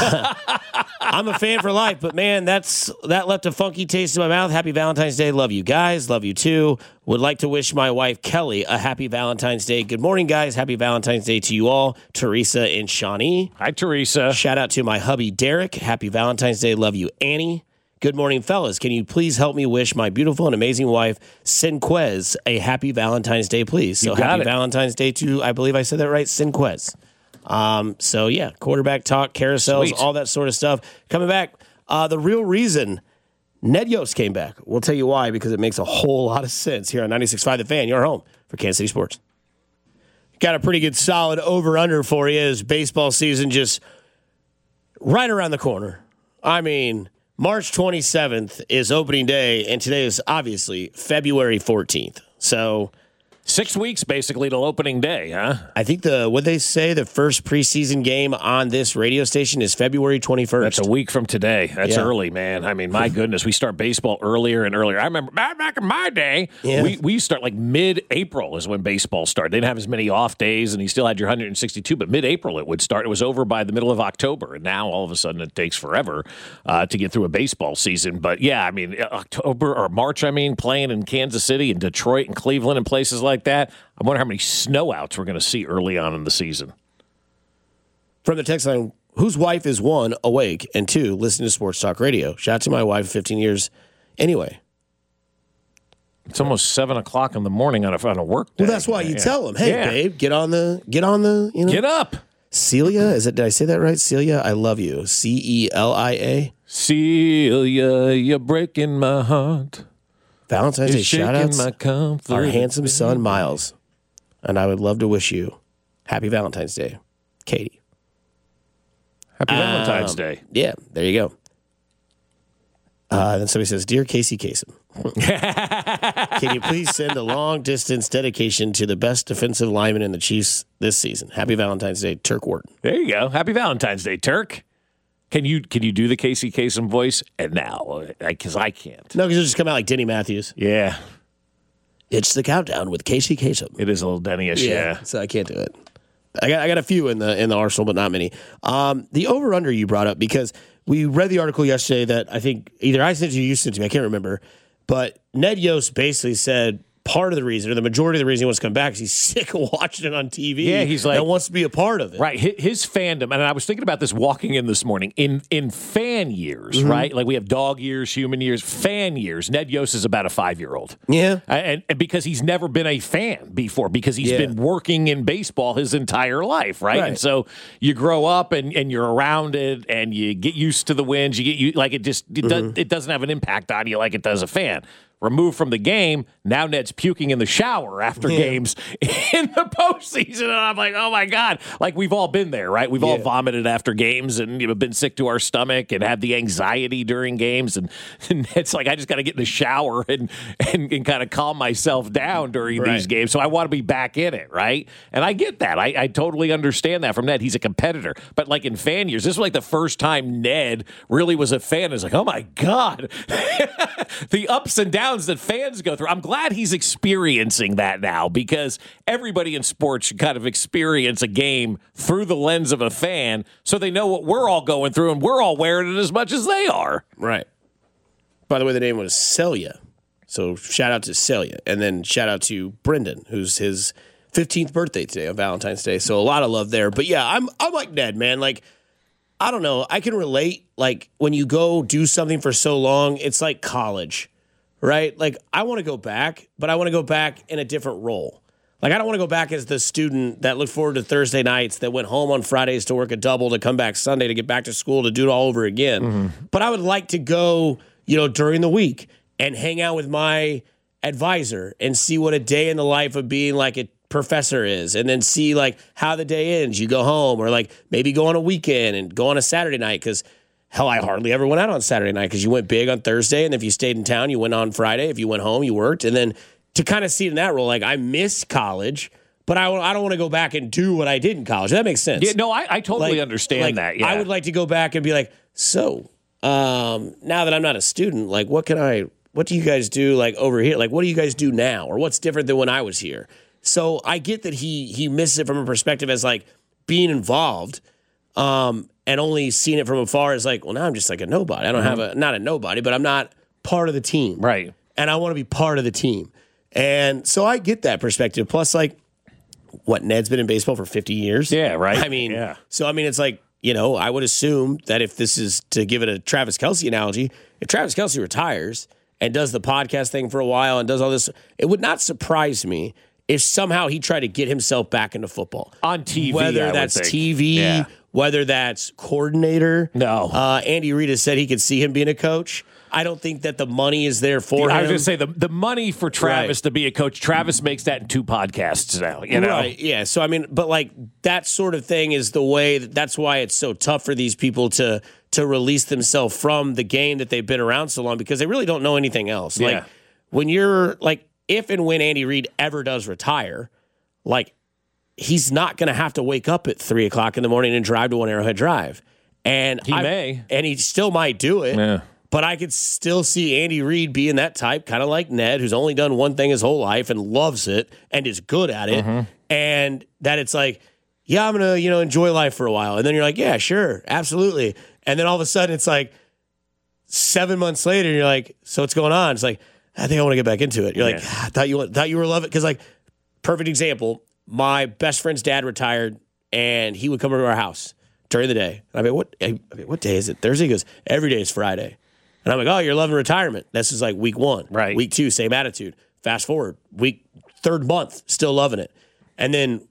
I'm a fan for life, but man, that left a funky taste in my mouth. Happy Valentine's Day. Love you guys. Love you too. Would like to wish my wife Kelly a happy Valentine's Day. Good morning, guys. Happy Valentine's Day to you all. Teresa and Shawnee. Hi, Teresa. Shout out to my hubby Derek. Happy Valentine's Day. Love you, Annie. Good morning, fellas. Can you please help me wish my beautiful and amazing wife, Sinquez, a happy Valentine's Day, please? So happy Valentine's Day to, I believe I said that right, Sinquez. So yeah, quarterback talk, carousels, Sweet. all that sort of stuff. Coming back, the real reason Ned Yost came back. We'll tell you why, because it makes a whole lot of sense here on 96.5 The Fan, your home for Kansas City Sports. Got a pretty good solid over-under for you as baseball season just right around the corner. I mean, March 27th is opening day, and today is obviously February 14th. So 6 weeks basically till opening day, huh? I think what they say, the first preseason game on this radio station is February 21st. That's a week from today. That's early, man. I mean, my goodness, we start baseball earlier and earlier. I remember back in my day, we start like mid-April is when baseball started. They didn't have as many off days, and you still had your 162, but mid-April it would start. It was over by the middle of October, and now all of a sudden it takes forever to get through a baseball season. But yeah, I mean, October or March, playing in Kansas City and Detroit and Cleveland and places like that. I wonder how many snowouts we're going to see early on in the season. From the text line, whose wife is one, awake, and two, listening to Sports Talk Radio? Shout out to my wife, 15 years anyway. It's almost 7 o'clock in the morning on a work day. Well, that's why you tell them, hey, babe, get on the, Get up. Celia, did I say that right? Celia, I love you. Celia. Celia, you're breaking my heart. Valentine's Day shout-outs, my our handsome son, Miles. And I would love to wish you happy Valentine's Day, Katie. Happy Valentine's Day. Yeah, there you go. Then somebody says, Dear Casey Kasem, can you please send a long-distance dedication to the best defensive lineman in the Chiefs this season? Happy Valentine's Day, Turk Wharton. There you go. Happy Valentine's Day, Turk. Can you do the Casey Kasem voice? And now, because I can't. No, because it'll just come out like Denny Matthews. Yeah. It's the countdown with Casey Kasem. It is a little Denny-ish, yeah. So I can't do it. I got a few in the arsenal, but not many. The over-under you brought up, because we read the article yesterday that I think either I sent it to you sent it to me, I can't remember, but Ned Yost basically said part of the reason, or the majority of the reason he wants to come back is he's sick of watching it on TV. Yeah, he's like, and wants to be a part of it. Right. His fandom, and I was thinking about this walking in this morning, in fan years, right? Like we have dog years, human years, fan years. Ned Yost is about a 5-year-old. Yeah. And because he's never been a fan before, because he's been working in baseball his entire life, right? And so you grow up and you're around it and you get used to the wins. It doesn't have an impact on you like it does a fan. Removed from the game, now Ned's puking in the shower after games in the postseason. And I'm like, oh, my God. Like, we've all been there, right? We've all vomited after games and been sick to our stomach and had the anxiety during games. And it's like, I just got to get in the shower and kind of calm myself down during these games. So I want to be back in it, right? And I get that. I totally understand that from Ned. He's a competitor. But, like, in fan years, this was like the first time Ned really was a fan. It's like, oh, my God. The ups and downs that fans go through. I'm glad he's experiencing that now, because everybody in sports should kind of experience a game through the lens of a fan so they know what we're all going through and we're all wearing it as much as they are. Right. By the way, the name was Celia. So shout out to Celia. And then shout out to Brendan, who's his 15th birthday today on Valentine's Day. So a lot of love there. But yeah, I'm like Ned, man. Like, I don't know. I can relate. Like, when you go do something for so long, it's like college. Right? Like, I want to go back, but I want to go back in a different role. Like, I don't want to go back as the student that looked forward to Thursday nights, that went home on Fridays to work a double, to come back Sunday to get back to school, to do it all over again. But I would like to go, during the week and hang out with my advisor and see what a day in the life of being like a professor is, and then see like how the day ends. You go home, or like maybe go on a weekend and go on a Saturday night, because hell, I hardly ever went out on Saturday night because you went big on Thursday, and if you stayed in town, you went on Friday. If you went home, you worked. And then to kind of see it in that role, like I miss college, but I don't want to go back and do what I did in college. That makes sense. Yeah, no, I totally understand that. Yeah. I would like to go back and be like, so now that I'm not a student, like what do you guys do like over here? Like, what do you guys do now? Or what's different than when I was here? So I get that he misses it from a perspective as like being involved, and only seeing it from afar as like, well, now I'm just like a nobody. I don't have not a nobody, but I'm not part of the team. Right. And I want to be part of the team. And so I get that perspective. Plus, like, what, Ned's been in baseball for 50 years? Yeah, right. I mean, so I mean, it's like, you know, I would assume that if this is to give it a Travis Kelce analogy, if Travis Kelce retires and does the podcast thing for a while and does all this, it would not surprise me if somehow he tried to get himself back into football. On TV, whether that's TV, whether that's coordinator. No. Andy Reid has said he could see him being a coach. I don't think that the money is there for him. I was going to say the money for Travis to be a coach. Travis makes that in 2 podcasts now. You know, right? Yeah. So I mean, but like that sort of thing is the way. That's why it's so tough for these people to release themselves from the game that they've been around so long, because they really don't know anything else. Yeah. Like when you're like, if and when Andy Reid ever does retire, like he's not going to have to wake up at 3:00 in the morning and drive to One Arrowhead Drive, and he still might do it. Yeah. But I could still see Andy Reid being that type, kind of like Ned, who's only done one thing his whole life and loves it and is good at it. And that it's like, yeah, I'm going to, enjoy life for a while. And then you're like, yeah, sure, absolutely. And then all of a sudden it's like 7 months later, and you're like, so what's going on? It's like, I think I want to get back into it. You're like, I thought you were loving it. Because like, perfect example, my best friend's dad retired, and he would come over to our house during the day. And what day is it? Thursday? He goes, every day is Friday. And I'm like, oh, you're loving retirement. This is like week 1. Right. Week 2, same attitude. Fast forward, third month, still loving it. And then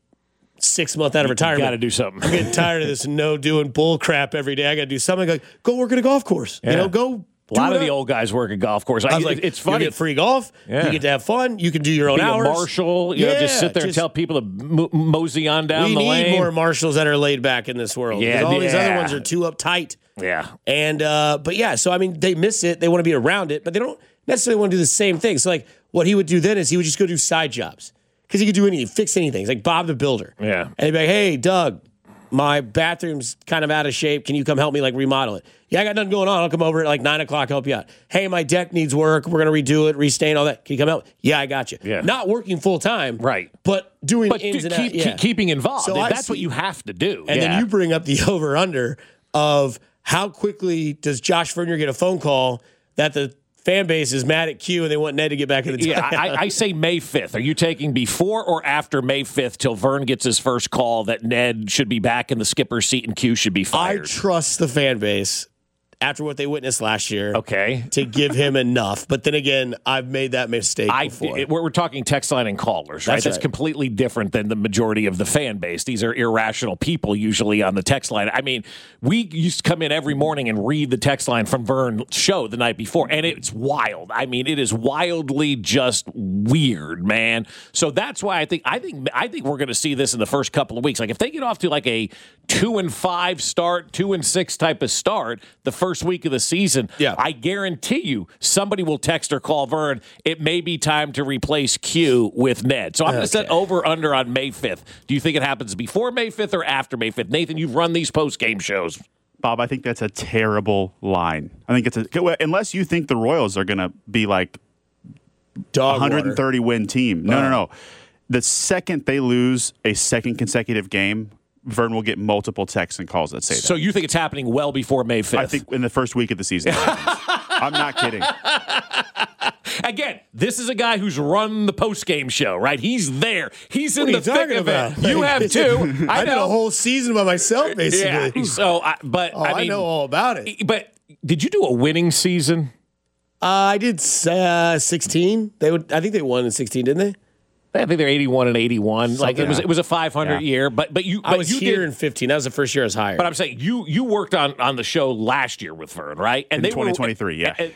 6 months out of retirement. Got to do something. I'm getting tired of this doing bull crap every day. I got to do something. Like, go work at a golf course. Yeah. Go. A lot of the old guys work at golf course. I was like, it's funny. You get free golf. Yeah. You get to have fun. You can do your own Be hours. A marshal. Just sit there and tell people to mosey on down the lane. We need more marshals that are laid back in this world. Yeah, all these other ones are too uptight. Yeah. And, but yeah, so I mean, they miss it. They want to be around it, but they don't necessarily want to do the same thing. So like what he would do then is he would just go do side jobs, because he could do anything, fix anything. It's like Bob the Builder. Yeah. And he'd be like, hey, Doug, my bathroom's kind of out of shape. Can you come help me like remodel it? Yeah, I got nothing going on. I'll come over at like 9:00, help you out. Hey, my deck needs work. We're going to redo it, restain, all that. Can you come help? Yeah, I got you. Yeah. Not working full time. Right. But doing ins and outs. Keeping involved. So that's what you have to do. And then you bring up the over-under of how quickly does Josh Vernier get a phone call that the fan base is mad at Q and they want Ned to get back in the team. Yeah, I say May 5th. Are you taking before or after May 5th till Vern gets his first call that Ned should be back in the skipper's seat and Q should be fired? I trust the fan base after what they witnessed last year. Okay. To give him enough. But then again, I've made that mistake before. We're talking text line and callers, right? That's completely different than the majority of the fan base. These are irrational people usually on the text line. I mean, we used to come in every morning and read the text line from Vern's show the night before, and it's wild. I mean, it is wildly just weird, man. So that's why I think we're going to see this in the first couple of weeks. Like if they get off to like a 2-5 start, 2-6 type of start, the first week of the season, I guarantee you somebody will text or call Vern, it may be time to replace Q with Ned. So I'm going to set over-under on May 5th. Do you think it happens before May 5th or after May 5th? Nathan, you've run these post-game shows. Bob, I think that's a terrible line. I think unless you think the Royals are going to be like Dog 130 win team. No. The second they lose a second consecutive game, Vern will get multiple texts and calls that say that. So you think it's happening well before May 5th? I think in the first week of the season. I'm not kidding. Again, this is a guy who's run the post-game show, right? He's there. He's in the thick of it. You have too. I did a whole season by myself, basically. Yeah. So, I know all about it. But did you do a winning season? I did 16. I think they won in 16, didn't they? I think they're 81 and 81. Like it was a 500 year, but I was here did, in 15. That was the first year I was hired. But I'm saying you worked on the show last year with Vern, right? And in 2023,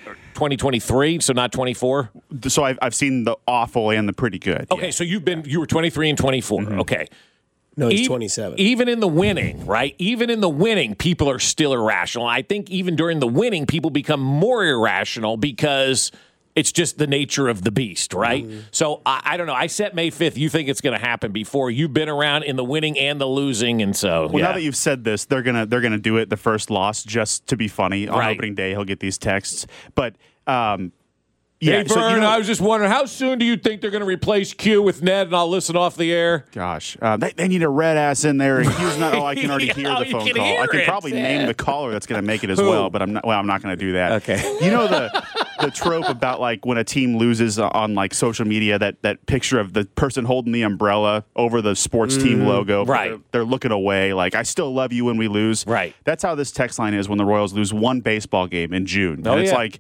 2023, so not 24. So I've seen the awful and the pretty good. Okay, so you were 23 and 24. Mm-hmm. Okay. No, he's 27. Even in the winning, right? Even in the winning, people are still irrational. I think even during the winning, people become more irrational because it's just the nature of the beast, right? Mm-hmm. So I don't know. I set May 5th. You think it's going to happen before you've been around in the winning and the losing, and so now that you've said this, they're gonna do it the first loss just to be funny on opening day. He'll get these texts, but. Hey, Vern, I was just wondering, how soon do you think they're going to replace Q with Ned, and I'll listen off the air? Gosh, they need a red ass in there. And Q's not. I can already hear the phone call. I can probably name the caller that's going to make it as well, but I'm not. Well, I'm not going to do that. Okay. You know the trope about like when a team loses on like social media, that picture of the person holding the umbrella over the sports team logo. Right. They're looking away. Like, I still love you when we lose. Right. That's how this text line is when the Royals lose one baseball game in June. And it's like.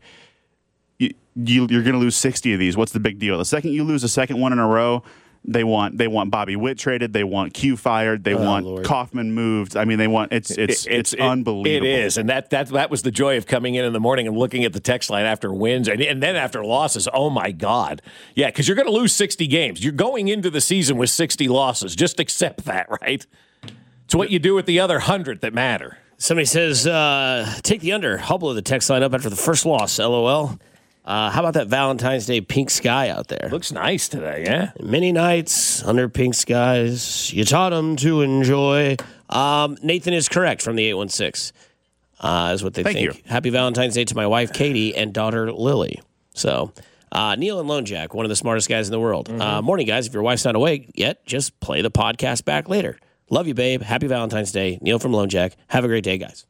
You're going to lose 60 of these. What's the big deal? The second you lose a second one in a row, they want Bobby Witt traded. They want Q fired. They want Kaufman moved. I mean, they want it's unbelievable. It is, and that was the joy of coming in the morning and looking at the text line after wins and then after losses. Oh my God, yeah, because you're going to lose 60 games. You're going into the season with 60 losses. Just accept that, right? It's what you do with the other 100 that matter. Somebody says, take the under. I'll blow the text line up after the first loss. LOL. How about that Valentine's Day pink sky out there? Looks nice today, yeah? Many nights under pink skies. You taught them to enjoy. Nathan is correct from the 816, is what they think. You. Happy Valentine's Day to my wife, Katie, and daughter, Lily. So, Neil and Lone Jack, one of the smartest guys in the world. Morning, guys. If your wife's not awake yet, just play the podcast back later. Love you, babe. Happy Valentine's Day. Neil from Lone Jack. Have a great day, guys.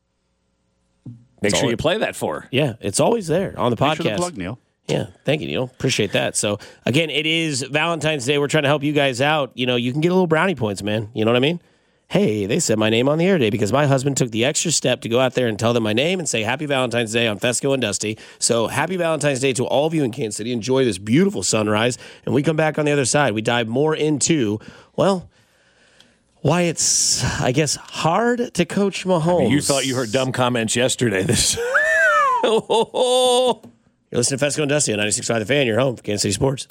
Make sure you play that for her. Yeah, it's always there on the podcast. Make sure to plug, Neil. Yeah, thank you, Neil. Appreciate that. So, again, it is Valentine's Day. We're trying to help you guys out. You know, you can get a little brownie points, man. You know what I mean? Hey, they said my name on the air today because my husband took the extra step to go out there and tell them my name and say Happy Valentine's Day on Fesco and Dusty. So, Happy Valentine's Day to all of you in Kansas City. Enjoy this beautiful sunrise. And we come back on the other side. We dive more into, well, why it's, I guess, hard to coach Mahomes. I mean, you thought you heard dumb comments yesterday. You're listening to Fesco and Dusty on 96.5 The Fan. You're home for Kansas City Sports.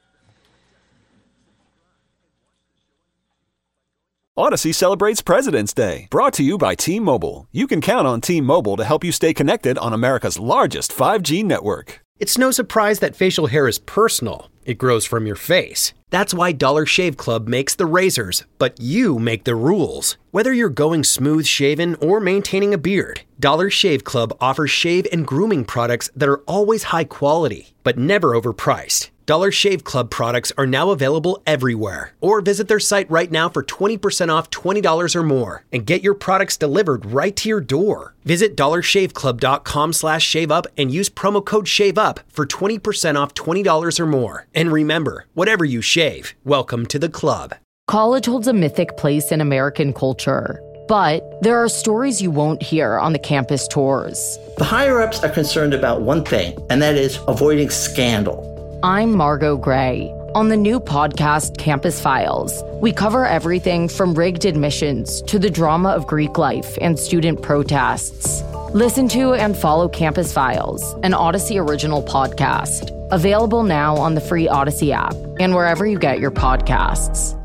Odyssey celebrates President's Day, brought to you by T-Mobile. You can count on T-Mobile to help you stay connected on America's largest 5G network. It's no surprise that facial hair is personal. It grows from your face. That's why Dollar Shave Club makes the razors, but you make the rules. Whether you're going smooth shaven or maintaining a beard, Dollar Shave Club offers shave and grooming products that are always high quality, but never overpriced. Dollar Shave Club products are now available everywhere. Or visit their site right now for 20% off $20 or more and get your products delivered right to your door. Visit dollarshaveclub.com/shaveup and use promo code SHAVEUP for 20% off $20 or more. And remember, whatever you shave, welcome to the club. College holds a mythic place in American culture. But there are stories you won't hear on the campus tours. The higher-ups are concerned about one thing, and that is avoiding scandal. I'm Margot Gray. On the new podcast, Campus Files, we cover everything from rigged admissions to the drama of Greek life and student protests. Listen to and follow Campus Files, an Odyssey original podcast. Available now on the free Odyssey app and wherever you get your podcasts.